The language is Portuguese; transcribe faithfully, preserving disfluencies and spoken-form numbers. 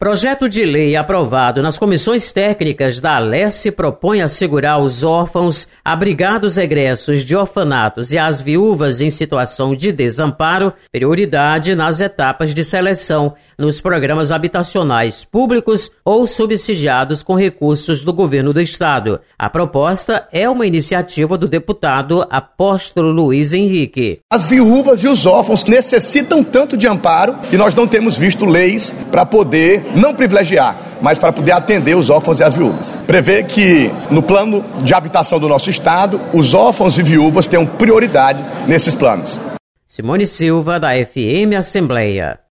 Projeto de lei aprovado nas comissões técnicas da Alesse propõe assegurar aos órfãos, abrigados egressos de orfanatos e às viúvas em situação de desamparo prioridade nas etapas de seleção nos programas habitacionais públicos ou subsidiados com recursos do governo do estado. A proposta é uma iniciativa do deputado Apóstolo Luiz Henrique. As viúvas e os órfãos necessitam tanto de amparo que nós não temos visto leis para poder não privilegiar, mas para poder atender os órfãos e as viúvas. Prevê que no plano de habitação do nosso estado, os órfãos e viúvas tenham prioridade nesses planos. Simone Silva, da F M Assembleia.